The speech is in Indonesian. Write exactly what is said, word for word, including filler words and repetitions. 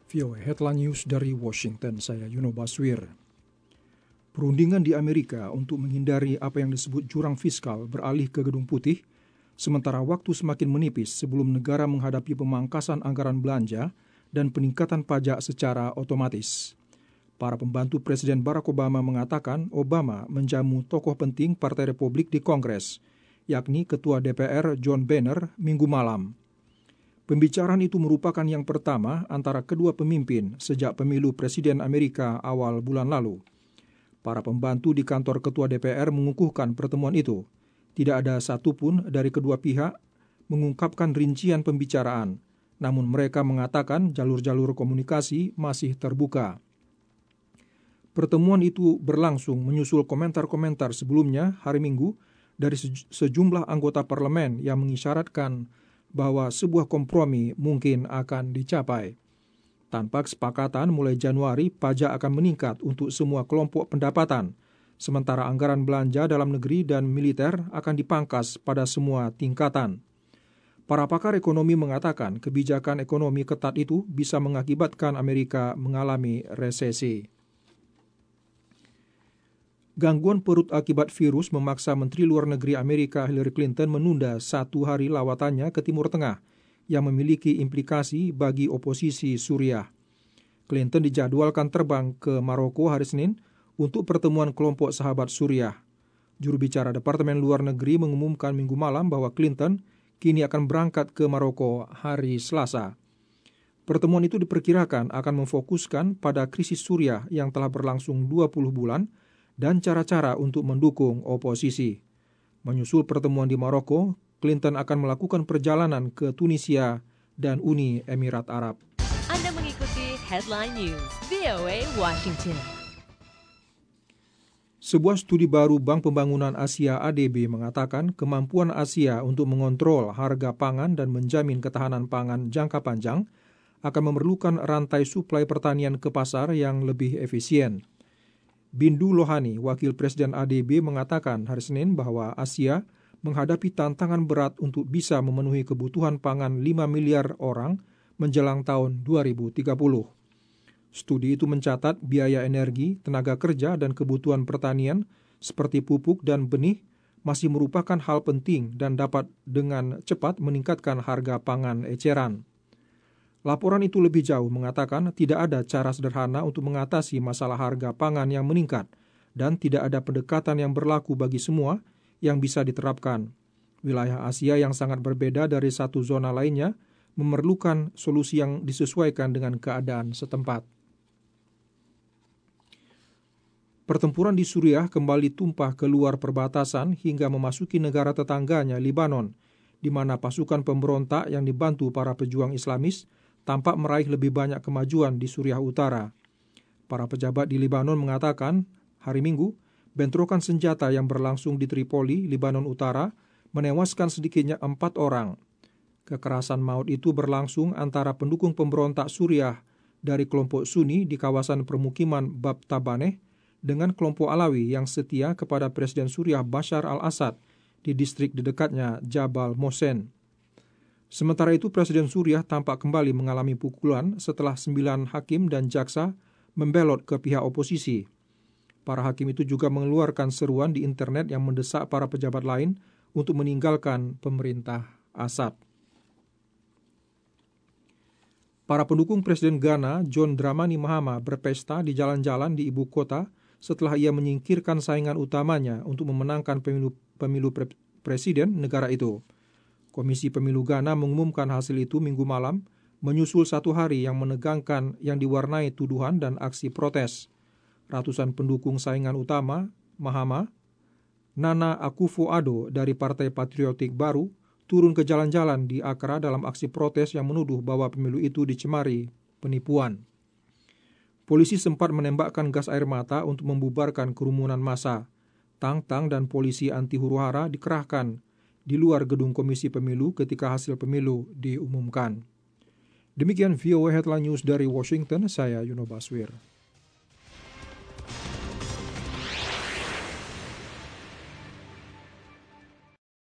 V O A Headline News dari Washington, saya Yuno Baswir. Perundingan di Amerika untuk menghindari apa yang disebut jurang fiskal beralih ke Gedung Putih, sementara waktu semakin menipis sebelum negara menghadapi pemangkasan anggaran belanja dan peningkatan pajak secara otomatis. Para pembantu Presiden Barack Obama mengatakan Obama menjamu tokoh penting Partai Republik di Kongres, yakni Ketua D P R John Boehner, Minggu malam. Pembicaraan itu merupakan yang pertama antara kedua pemimpin sejak pemilu Presiden Amerika awal bulan lalu. Para pembantu di kantor Ketua D P R mengukuhkan pertemuan itu. Tidak ada satupun dari kedua pihak mengungkapkan rincian pembicaraan, namun mereka mengatakan jalur-jalur komunikasi masih terbuka. Pertemuan itu berlangsung menyusul komentar-komentar sebelumnya hari Minggu dari sejumlah anggota parlemen yang mengisyaratkan bahwa sebuah kompromi mungkin akan dicapai. Tanpa kesepakatan, mulai Januari pajak akan meningkat untuk semua kelompok pendapatan, sementara anggaran belanja dalam negeri dan militer akan dipangkas pada semua tingkatan. Para pakar ekonomi mengatakan kebijakan ekonomi ketat itu bisa mengakibatkan Amerika mengalami resesi. Gangguan perut akibat virus memaksa Menteri Luar Negeri Amerika Hillary Clinton menunda satu hari lawatannya ke Timur Tengah yang memiliki implikasi bagi oposisi Suriah. Clinton dijadwalkan terbang ke Maroko hari Senin untuk pertemuan kelompok sahabat Suriah. Juru bicara Departemen Luar Negeri mengumumkan Minggu malam bahwa Clinton kini akan berangkat ke Maroko hari Selasa. Pertemuan itu diperkirakan akan memfokuskan pada krisis Suriah yang telah berlangsung dua puluh bulan dan cara-cara untuk mendukung oposisi. Menyusul pertemuan di Maroko, Clinton akan melakukan perjalanan ke Tunisia dan Uni Emirat Arab. Anda mengikuti Headline News V O A Washington. Sebuah studi baru Bank Pembangunan Asia A D B mengatakan kemampuan Asia untuk mengontrol harga pangan dan menjamin ketahanan pangan jangka panjang akan memerlukan rantai suplai pertanian ke pasar yang lebih efisien. Bindu Lohani, Wakil Presiden A D B, mengatakan hari Senin bahwa Asia menghadapi tantangan berat untuk bisa memenuhi kebutuhan pangan lima miliar orang menjelang tahun dua ribu tiga puluh. Studi itu mencatat biaya energi, tenaga kerja, dan kebutuhan pertanian seperti pupuk dan benih masih merupakan hal penting dan dapat dengan cepat meningkatkan harga pangan eceran. Laporan itu lebih jauh mengatakan tidak ada cara sederhana untuk mengatasi masalah harga pangan yang meningkat dan tidak ada pendekatan yang berlaku bagi semua yang bisa diterapkan. Wilayah Asia yang sangat berbeda dari satu zona lainnya memerlukan solusi yang disesuaikan dengan keadaan setempat. Pertempuran di Suriah kembali tumpah ke luar perbatasan hingga memasuki negara tetangganya Libanon, di mana pasukan pemberontak yang dibantu para pejuang Islamis tampak meraih lebih banyak kemajuan di Suriah Utara. Para pejabat di Libanon mengatakan hari Minggu, bentrokan senjata yang berlangsung di Tripoli, Libanon Utara, menewaskan sedikitnya empat orang. Kekerasan maut itu berlangsung antara pendukung pemberontak Suriah dari kelompok Sunni di kawasan permukiman Bab Tabaneh dengan kelompok Alawi yang setia kepada Presiden Suriah Bashar al-Assad di distrik di dekatnya Jabal Mohsen. Sementara itu, Presiden Suriah tampak kembali mengalami pukulan setelah sembilan hakim dan jaksa membelot ke pihak oposisi. Para hakim itu juga mengeluarkan seruan di internet yang mendesak para pejabat lain untuk meninggalkan pemerintah Assad. Para pendukung Presiden Ghana, John Dramani Mahama, berpesta di jalan-jalan di ibu kota setelah ia menyingkirkan saingan utamanya untuk memenangkan pemilu, pemilu pre- presiden negara itu. Komisi Pemilu Ghana mengumumkan hasil itu Minggu malam, menyusul satu hari yang menegangkan yang diwarnai tuduhan dan aksi protes. Ratusan pendukung saingan utama, Mahama, Nana Akufo-Addo dari Partai Patriotik Baru, turun ke jalan-jalan di Accra dalam aksi protes yang menuduh bahwa pemilu itu dicemari penipuan. Polisi sempat menembakkan gas air mata untuk membubarkan kerumunan massa. Tang-tang dan polisi anti huru-hara dikerahkan di luar gedung Komisi Pemilu ketika hasil pemilu diumumkan. Demikian V O A Headline News dari Washington, saya Yuno Baswir.